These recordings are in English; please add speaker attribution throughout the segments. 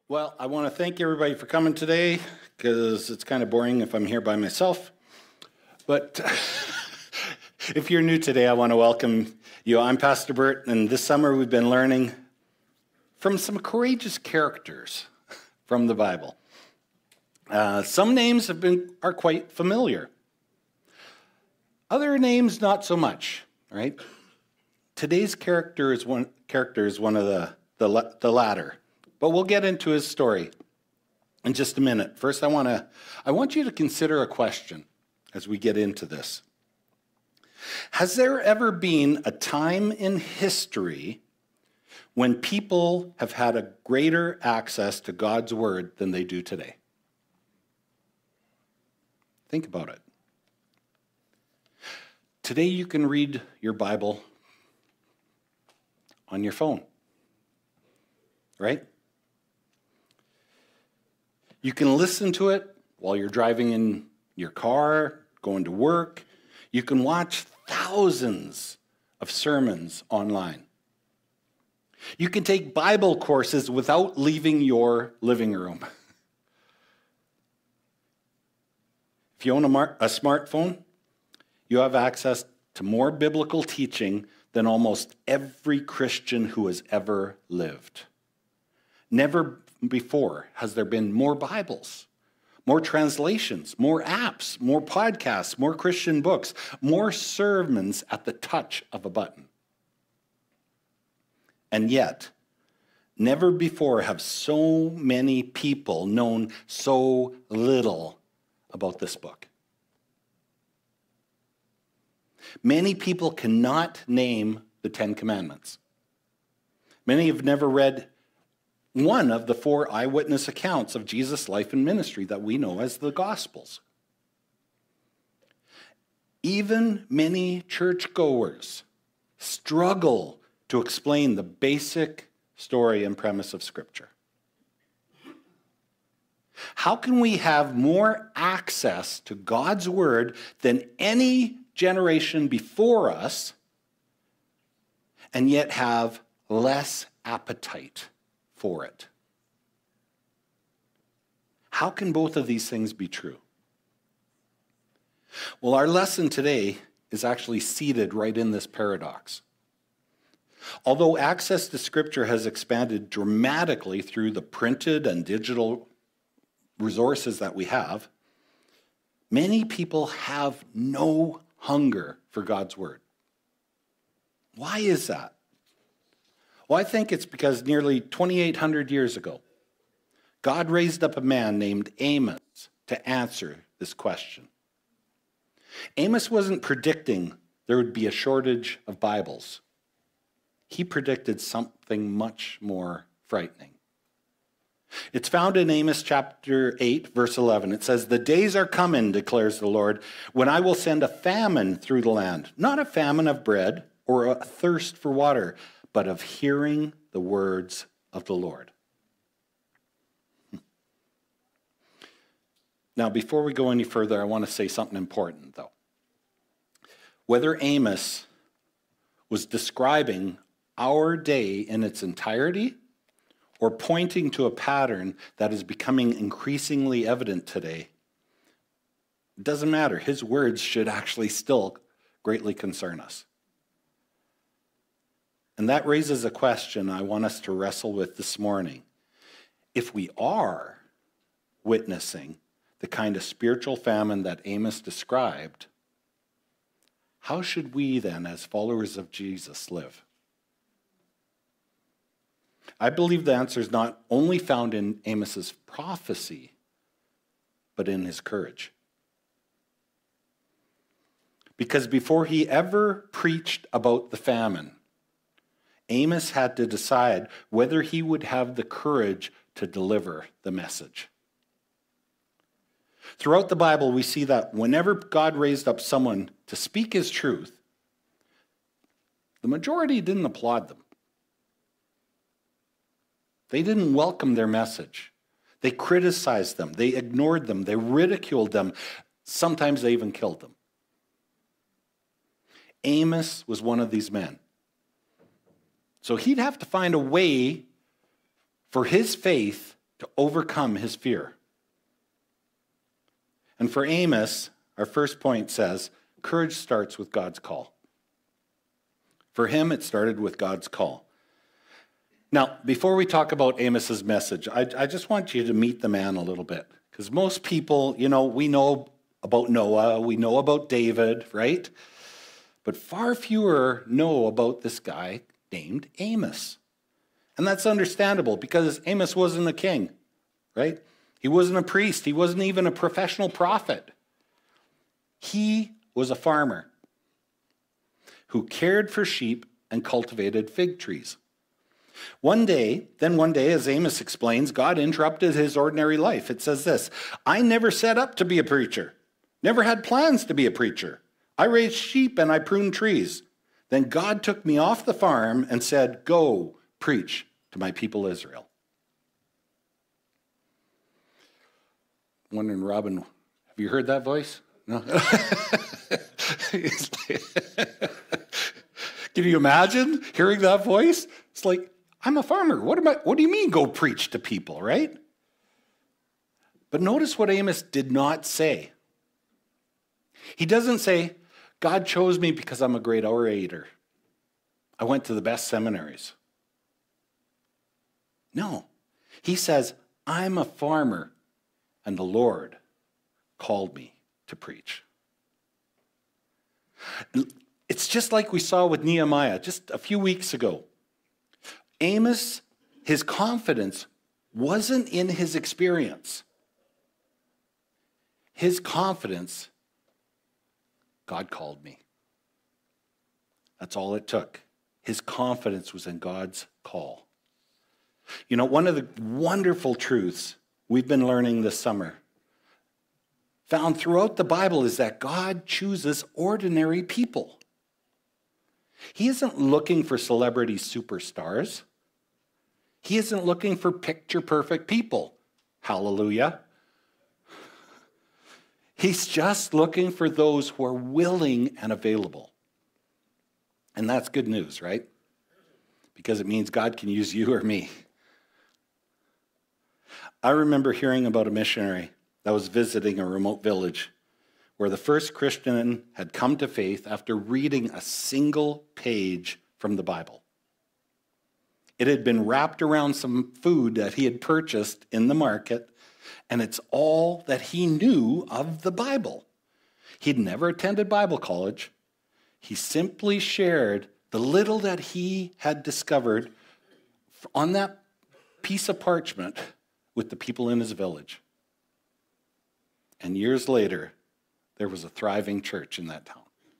Speaker 1: Well, I want to thank everybody for coming today because it's kind of boring if I'm here by myself. But if you're new today, I want to welcome you. I'm Pastor Bert, and this summer we've been learning from some courageous characters from the Bible. Some names are quite familiar. Other names not so much, right? Today's character is one of the latter. But we'll get into his story in just a minute. First, I want you to consider a question as we get into this. Has there ever been a time in history when people have had a greater access to God's word than they do today? Think about it. Today you can read your Bible on your phone, right? You can listen to it while you're driving in your car, going to work. You can watch thousands of sermons online. You can take Bible courses without leaving your living room. If you own a smartphone, you have access to more biblical teaching than almost every Christian who has ever lived. Never before has there been more Bibles, more translations, more apps, more podcasts, more Christian books, more sermons at the touch of a button. And yet, never before have so many people known so little about this book. Many people cannot name the Ten Commandments. Many have never read one of the 4 eyewitness accounts of Jesus' life and ministry that we know as the Gospels. Even many churchgoers struggle to explain the basic story and premise of Scripture. How can we have more access to God's Word than any generation before us and yet have less appetite for it? How can both of these things be true? Well, our lesson today is actually seated right in this paradox. Although access to Scripture has expanded dramatically through the printed and digital resources that we have, many people have no hunger for God's Word. Why is that? Well, I think it's because nearly 2,800 years ago, God raised up a man named Amos to answer this question. Amos wasn't predicting there would be a shortage of Bibles. He predicted something much more frightening. It's found in Amos chapter 8, verse 11. It says, "The days are coming, declares the Lord, when I will send a famine through the land, not a famine of bread or a thirst for water, but of hearing the words of the Lord." Now, before we go any further, I want to say something important, though. Whether Amos was describing our day in its entirety or pointing to a pattern that is becoming increasingly evident today, it doesn't matter. His words should actually still greatly concern us. And that raises a question I want us to wrestle with this morning. If we are witnessing the kind of spiritual famine that Amos described, how should we then, as followers of Jesus, live? I believe the answer is not only found in Amos's prophecy, but in his courage. Because before he ever preached about the famine, Amos had to decide whether he would have the courage to deliver the message. Throughout the Bible, we see that whenever God raised up someone to speak his truth, the majority didn't applaud them. They didn't welcome their message. They criticized them. They ignored them. They ridiculed them. Sometimes they even killed them. Amos was one of these men. So he'd have to find a way for his faith to overcome his fear. And for Amos, our first point says, courage starts with God's call. For him, it started with God's call. Now, before we talk about Amos's message, I just want you to meet the man a little bit. Because most people, we know about Noah, we know about David, right? But far fewer know about this guy named Amos. And that's understandable because Amos wasn't a king, right? He wasn't a priest. He wasn't even a professional prophet. He was a farmer who cared for sheep and cultivated fig trees. One day, as Amos explains, God interrupted his ordinary life. It says this, I never set up to be a preacher, never had plans to be a preacher. I raised sheep and I pruned trees. Then God took me off the farm and said, go preach to my people Israel. I'm wondering, Robin, have you heard that voice? No. Can you imagine hearing that voice? It's like, I'm a farmer. What do you mean go preach to people, right? But notice what Amos did not say. He doesn't say, God chose me because I'm a great orator. I went to the best seminaries. No. He says, I'm a farmer and the Lord called me to preach. It's just like we saw with Nehemiah just a few weeks ago. Amos, his confidence wasn't in his experience. His confidence, God called me. That's all it took. His confidence was in God's call. One of the wonderful truths we've been learning this summer, found throughout the Bible, is that God chooses ordinary people. He isn't looking for celebrity superstars. He isn't looking for picture-perfect people. Hallelujah. He's just looking for those who are willing and available. And that's good news, right? Because it means God can use you or me. I remember hearing about a missionary that was visiting a remote village where the first Christian had come to faith after reading a single page from the Bible. It had been wrapped around some food that he had purchased in the market, and it's all that he knew of the Bible. He'd never attended Bible college. He simply shared the little that he had discovered on that piece of parchment with the people in his village. And years later, there was a thriving church in that town.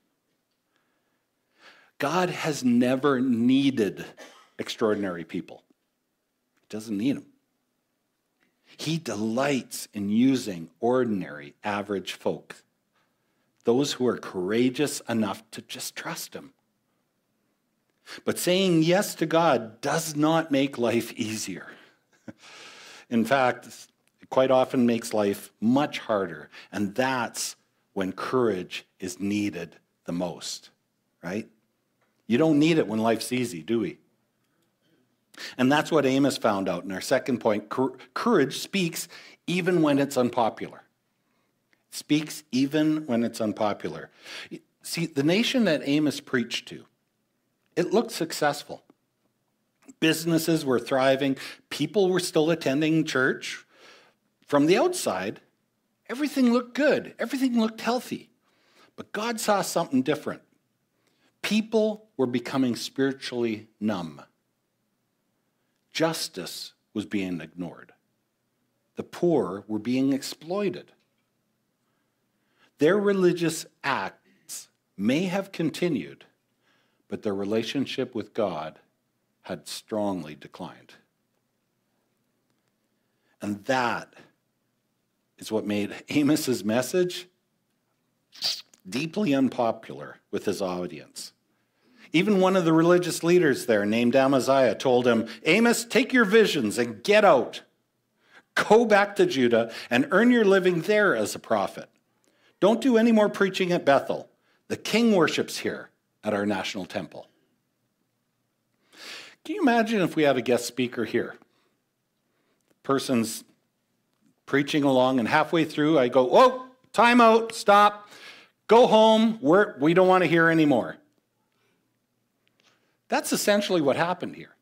Speaker 1: God has never needed extraordinary people. He doesn't need them. He delights in using ordinary, average folk, those who are courageous enough to just trust him. But saying yes to God does not make life easier. In fact, it quite often makes life much harder, and that's when courage is needed the most, right? You don't need it when life's easy, do we? And that's what Amos found out in our second point. Courage speaks even when it's unpopular. It speaks even when it's unpopular. See, the nation that Amos preached to, it looked successful. Businesses were thriving. People were still attending church. From the outside, everything looked good. Everything looked healthy. But God saw something different. People were becoming spiritually numb. Justice was being ignored. The poor were being exploited. Their religious acts may have continued, but their relationship with God had strongly declined. And that is what made Amos's message deeply unpopular with his audience. Even one of the religious leaders there, named Amaziah, told him, Amos, take your visions and get out. Go back to Judah and earn your living there as a prophet. Don't do any more preaching at Bethel. The king worships here at our national temple. Can you imagine if we had a guest speaker here? person's preaching along, and halfway through I go, whoa, time out, stop, go home, we don't want to hear anymore. That's essentially what happened here.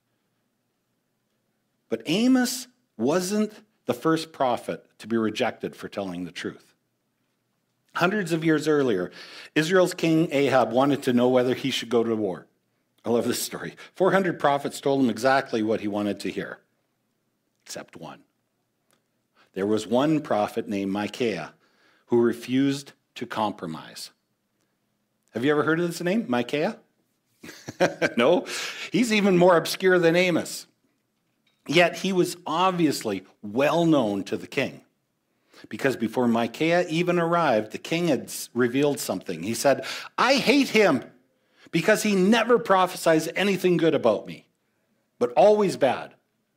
Speaker 1: But Amos wasn't the first prophet to be rejected for telling the truth. Hundreds of years earlier, Israel's king Ahab wanted to know whether he should go to war. I love this story. 400 prophets told him exactly what he wanted to hear, except one. There was one prophet named Micaiah who refused to compromise. Have you ever heard of this name, Micaiah? No? He's even more obscure than Amos. Yet he was obviously well known to the king. Because before Micaiah even arrived, the king had revealed something. He said, I hate him because he never prophesies anything good about me, but always bad.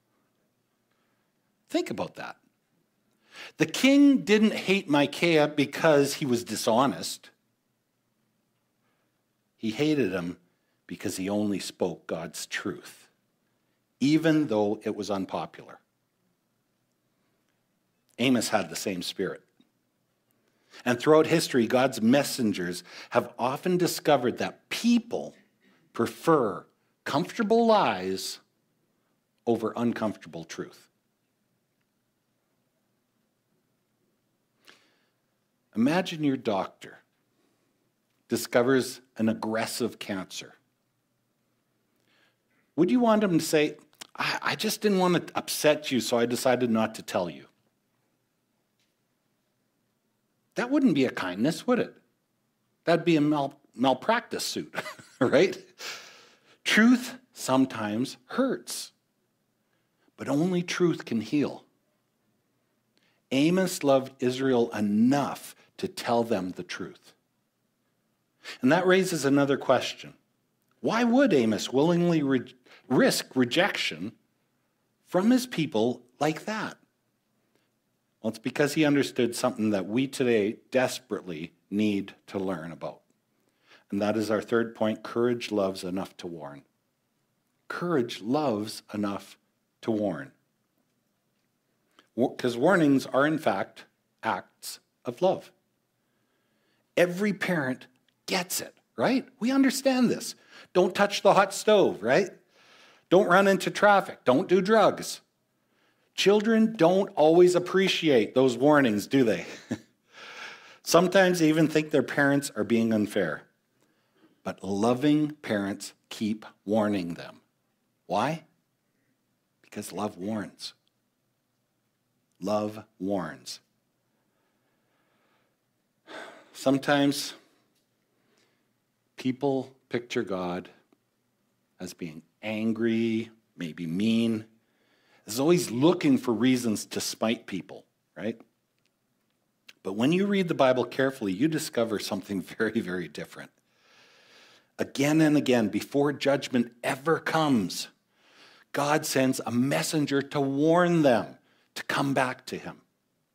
Speaker 1: Think about that. The king didn't hate Micaiah because he was dishonest. He hated him because he only spoke God's truth, even though it was unpopular. Amos had the same spirit. And throughout history, God's messengers have often discovered that people prefer comfortable lies over uncomfortable truth. Imagine your doctor discovers an aggressive cancer. Would you want him to say, I just didn't want to upset you, so I decided not to tell you? That wouldn't be a kindness, would it? That'd be a malpractice suit, right? Truth sometimes hurts, but only truth can heal. Amos loved Israel enough to tell them the truth. And that raises another question. Why would Amos willingly risk rejection from his people like that? Well, it's because he understood something that we today desperately need to learn about. And that is our third point: courage loves enough to warn. Courage loves enough to warn. Because warnings are, in fact, acts of love. Every parent gets it, right? We understand this. Don't touch the hot stove, right? Don't run into traffic. Don't do drugs. Children don't always appreciate those warnings, do they? Sometimes they even think their parents are being unfair. But loving parents keep warning them. Why? Because love warns. Love warns. Sometimes people picture God as being angry, maybe mean, is always looking for reasons to spite people, right? But when you read the Bible carefully, you discover something very, very different. Again and again, before judgment ever comes, God sends a messenger to warn them to come back to him.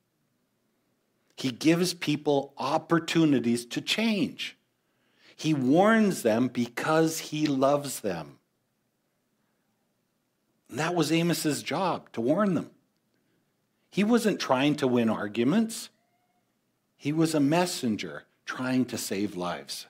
Speaker 1: He gives people opportunities to change. He warns them because he loves them. And that was Amos's job, to warn them. He wasn't trying to win arguments. He was a messenger trying to save lives.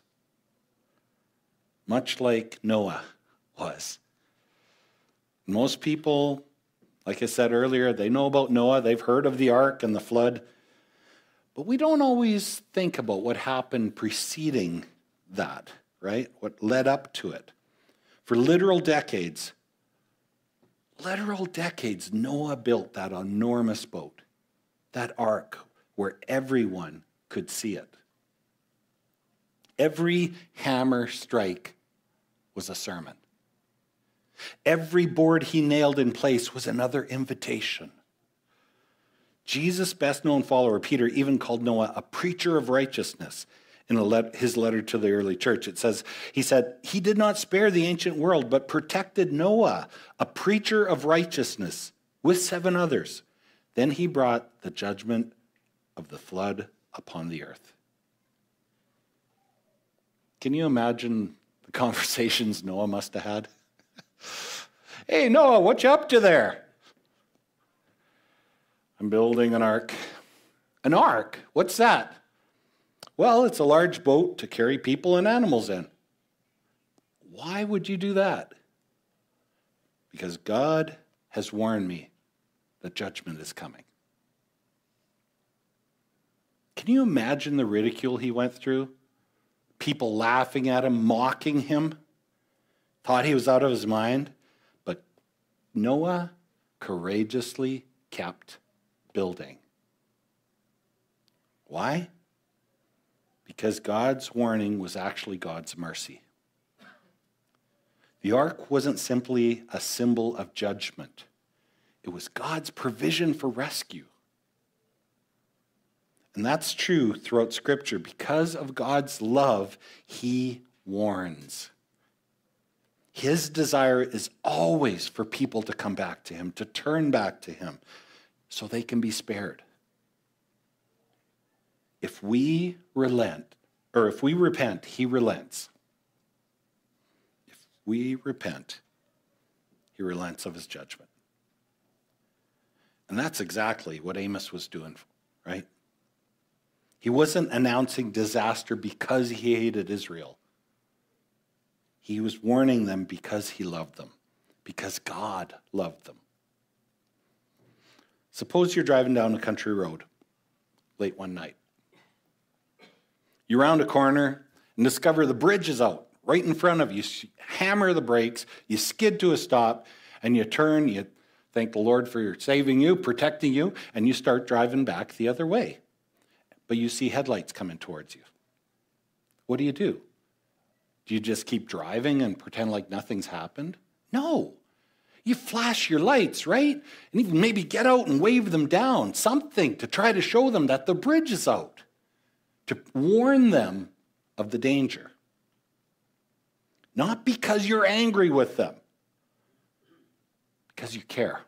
Speaker 1: Much like Noah was. Most people, like I said earlier, they know about Noah. They've heard of the ark and the flood. But we don't always think about what happened preceding that, right? What led up to it. For literal decades, Noah built that enormous boat, that ark where everyone could see it. Every hammer strike was a sermon. Every board he nailed in place was another invitation. Jesus' best-known follower, Peter, even called Noah a preacher of righteousness in his letter to the early church. He said, he did not spare the ancient world, but protected Noah, a preacher of righteousness, with 7 others. Then he brought the judgment of the flood upon the earth. Can you imagine the conversations Noah must have had? Hey, Noah, what you up to there? I'm building an ark. An ark? What's that? Well, it's a large boat to carry people and animals in. Why would you do that? Because God has warned me that judgment is coming. Can you imagine the ridicule he went through? People laughing at him, mocking him, thought he was out of his mind. But Noah courageously kept building. Why? Because God's warning was actually God's mercy. The ark wasn't simply a symbol of judgment. It was God's provision for rescue. And that's true throughout Scripture. Because of God's love, he warns. His desire is always for people to come back to him, to turn back to him, so they can be spared. If we repent, he relents. If we repent, he relents of his judgment. And that's exactly what Amos was doing, right? He wasn't announcing disaster because he hated Israel. He was warning them because he loved them, because God loved them. Suppose you're driving down a country road late one night. You round a corner and discover the bridge is out right in front of you. You hammer the brakes, you skid to a stop, and you turn, you thank the Lord for saving you, protecting you, and you start driving back the other way. But you see headlights coming towards you. What do? Do you just keep driving and pretend like nothing's happened? No. You flash your lights, right? And even maybe get out and wave them down, something to try to show them that the bridge is out, to warn them of the danger. Not because you're angry with them, because you care.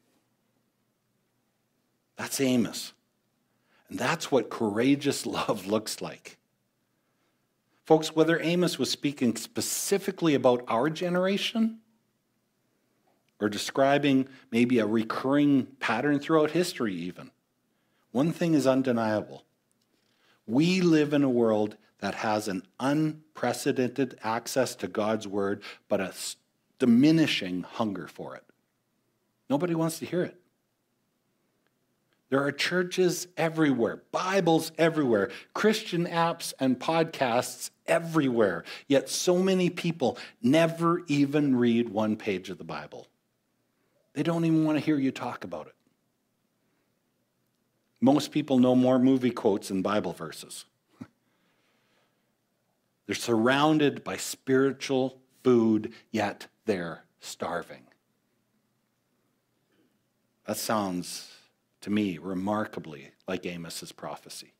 Speaker 1: That's Amos. And that's what courageous love looks like. Folks, whether Amos was speaking specifically about our generation or describing maybe a recurring pattern throughout history even, one thing is undeniable. We live in a world that has an unprecedented access to God's word, but a diminishing hunger for it. Nobody wants to hear it. There are churches everywhere, Bibles everywhere, Christian apps and podcasts everywhere. Yet so many people never even read one page of the Bible. They don't even want to hear you talk about it. Most people know more movie quotes than Bible verses. They're surrounded by spiritual food, yet they're starving. That sounds, to me, remarkably like Amos's prophecy.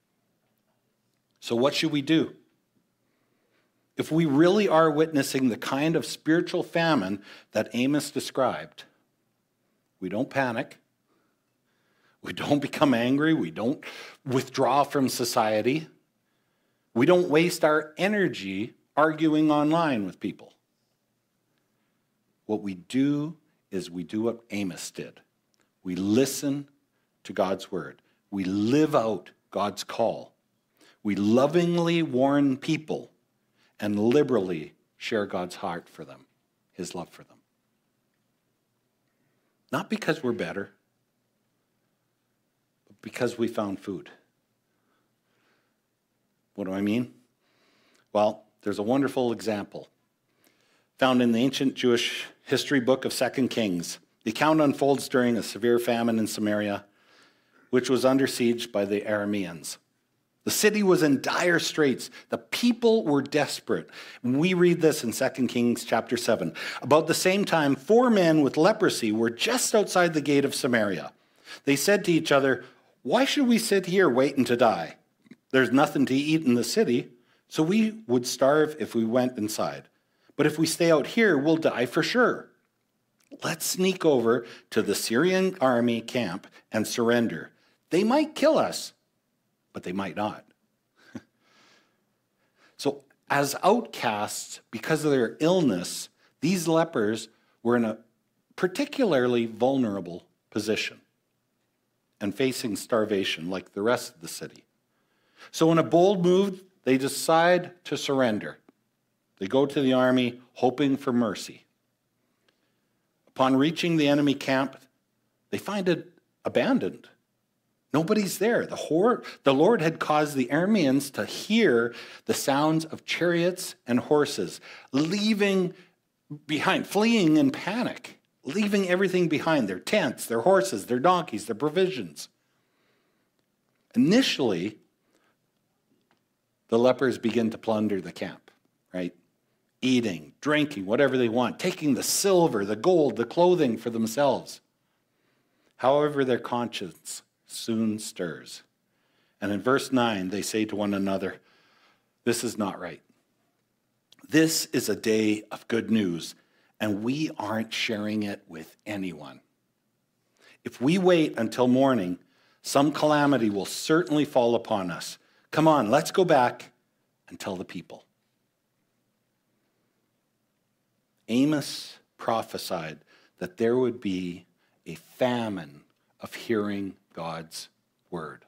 Speaker 1: So what should we do? If we really are witnessing the kind of spiritual famine that Amos described, we don't panic. We don't become angry. We don't withdraw from society. We don't waste our energy arguing online with people. What we do is we do what Amos did. We listen to God's word. We live out God's call. We lovingly warn people and liberally share God's heart for them, his love for them. Not because we're better, but because we found food. What do I mean? Well, there's a wonderful example found in the ancient Jewish history book of 2 Kings. The account unfolds during a severe famine in Samaria, which was under siege by the Arameans. The city was in dire straits. The people were desperate. We read this in 2 Kings chapter 7. About the same time, 4 men with leprosy were just outside the gate of Samaria. They said to each other, "Why should we sit here waiting to die? There's nothing to eat in the city, so we would starve if we went inside. But if we stay out here, we'll die for sure. Let's sneak over to the Syrian army camp and surrender. They might kill us, but they might not." So as outcasts, because of their illness, these lepers were in a particularly vulnerable position. and facing starvation like the rest of the city. So in a bold move, they decide to surrender. They go to the army hoping for mercy. Upon reaching the enemy camp, they find it abandoned. Nobody's there. The Lord had caused the Arameans to hear the sounds of chariots and horses, leaving behind, fleeing in panic, leaving everything behind, their tents, their horses, their donkeys, their provisions. Initially, the lepers begin to plunder the camp, right? Eating, drinking, whatever they want, taking the silver, the gold, the clothing for themselves. However, their conscience soon stirs. And in verse 9, they say to one another, "This is not right. This is a day of good news, and we aren't sharing it with anyone. If we wait until morning, some calamity will certainly fall upon us. Come on, let's go back and tell the people." Amos prophesied that there would be a famine of hearing God's word.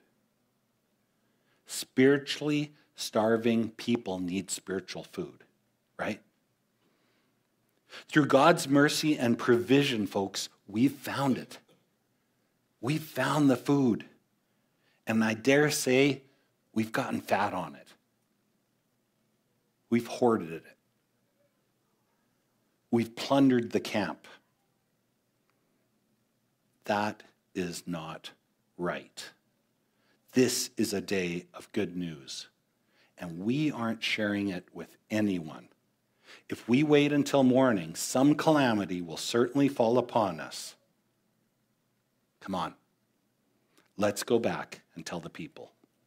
Speaker 1: Spiritually starving people need spiritual food, right? Through God's mercy and provision, folks, we've found it. We've found the food. And I dare say we've gotten fat on it. We've hoarded it. We've plundered the camp. That is not right. This is a day of good news, and we aren't sharing it with anyone. If we wait until morning, some calamity will certainly fall upon us. Come on, let's go back and tell the people.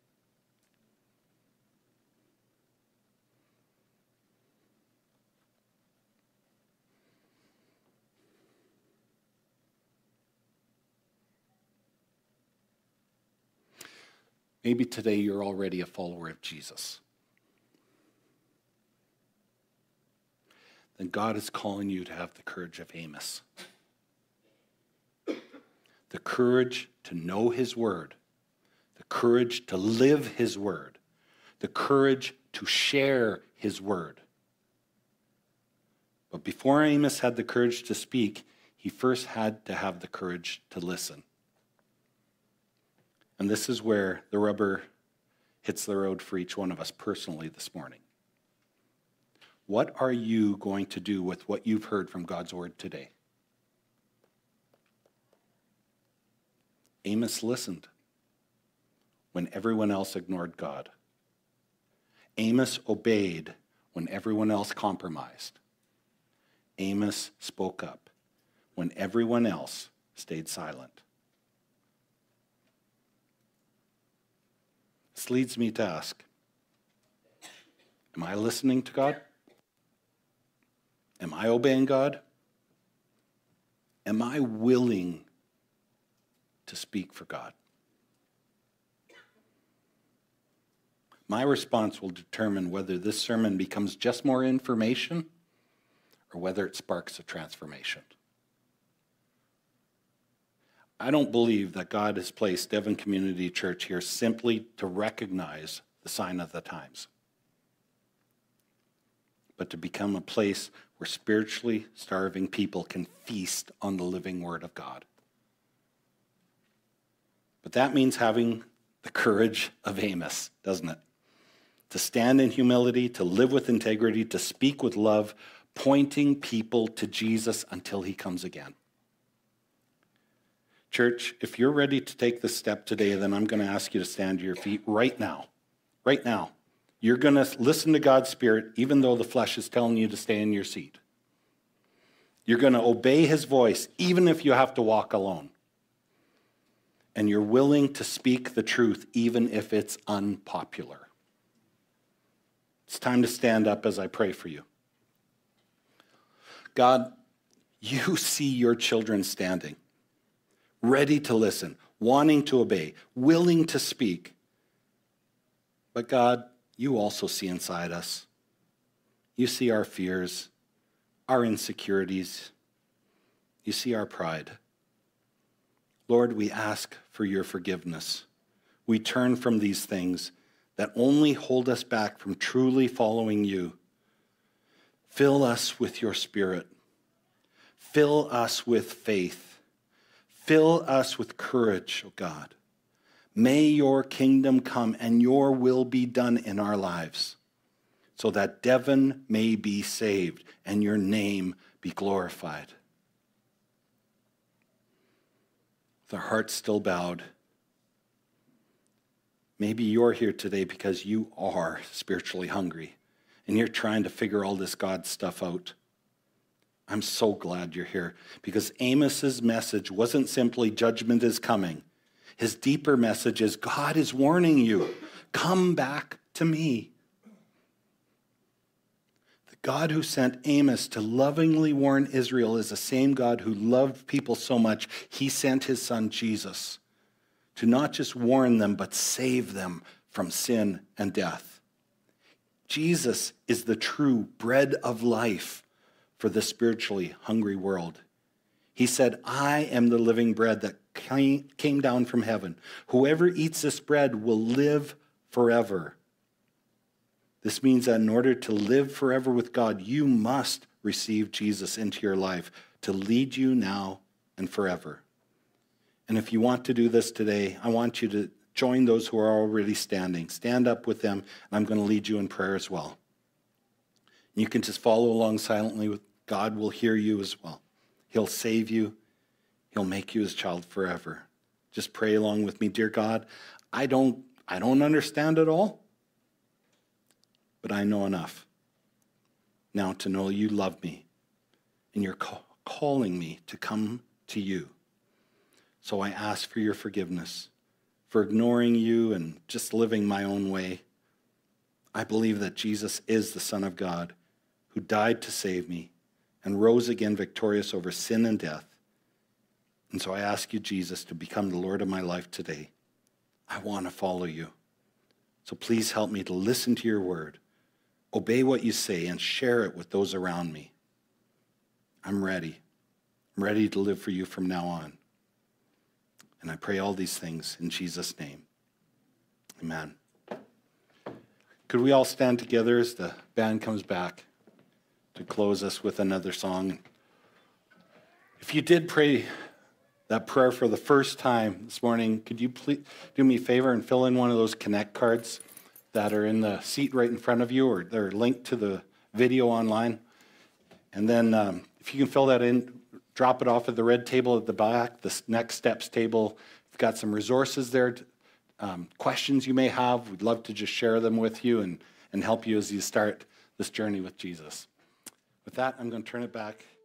Speaker 1: Maybe today you're already a follower of Jesus. Then God is calling you to have the courage of Amos. The courage to know his word. The courage to live his word. The courage to share his word. But before Amos had the courage to speak, he first had to have the courage to listen. And this is where the rubber hits the road for each one of us personally this morning. What are you going to do with what you've heard from God's word today? Amos listened when everyone else ignored God. Amos obeyed when everyone else compromised. Amos spoke up when everyone else stayed silent. This leads me to ask, am I listening to God? Am I obeying God? Am I willing to speak for God? My response will determine whether this sermon becomes just more information or whether it sparks a transformation. I don't believe that God has placed Devon Community Church here simply to recognize the sign of the times, but to become a place where spiritually starving people can feast on the living word of God. But that means having the courage of Amos, doesn't it? To stand in humility, to live with integrity, to speak with love, pointing people to Jesus until he comes again. Church, if you're ready to take this step today, then I'm going to ask you to stand to your feet right now. Right now. You're going to listen to God's Spirit, even though the flesh is telling you to stay in your seat. You're going to obey his voice, even if you have to walk alone. And you're willing to speak the truth, even if it's unpopular. It's time to stand up as I pray for you. God, you see your children standing, ready to listen, wanting to obey, willing to speak. But God, you also see inside us. You see our fears, our insecurities. You see our pride. Lord, we ask for your forgiveness. We turn from these things that only hold us back from truly following you. Fill us with your Spirit. Fill us with faith. Fill us with courage, O God. May your kingdom come and your will be done in our lives so that Devon may be saved and your name be glorified. With our hearts still bowed, maybe you're here today because you are spiritually hungry and you're trying to figure all this God stuff out. I'm so glad you're here because Amos's message wasn't simply judgment is coming. His deeper message is God is warning you, come back to me. The God who sent Amos to lovingly warn Israel is the same God who loved people so much, he sent his son Jesus to not just warn them, but save them from sin and death. Jesus is the true bread of life for the spiritually hungry world. He said, I am the living bread that came down from heaven. Whoever eats this bread will live forever. This means that in order to live forever with God, you must receive Jesus into your life to lead you now and forever. And if you want to do this today, I want you to join those who are already standing. Stand up with them, and I'm going to lead you in prayer as well. You can just follow along silently. With God will hear you as well. He'll save you. He'll make you his child forever. Just pray along with me. Dear God, I don't understand it all, but I know enough now to know you love me and you're calling me to come to you. So I ask for your forgiveness for ignoring you and just living my own way. I believe that Jesus is the Son of God who died to save me and rose again victorious over sin and death. And so I ask you, Jesus, to become the Lord of my life today. I want to follow you. So please help me to listen to your word, obey what you say, and share it with those around me. I'm ready. I'm ready to live for you from now on. And I pray all these things in Jesus' name. Amen. Could we all stand together as the band comes back to close us with another song? If you did pray that prayer for the first time this morning, could you please do me a favor and fill in one of those Connect cards that are in the seat right in front of you, or they're linked to the video online? And then if you can fill that in, drop it off at the red table at the back, the Next Steps table. We've got some resources there, questions you may have. We'd love to just share them with you and help you as you start this journey with Jesus. With that, I'm going to turn it back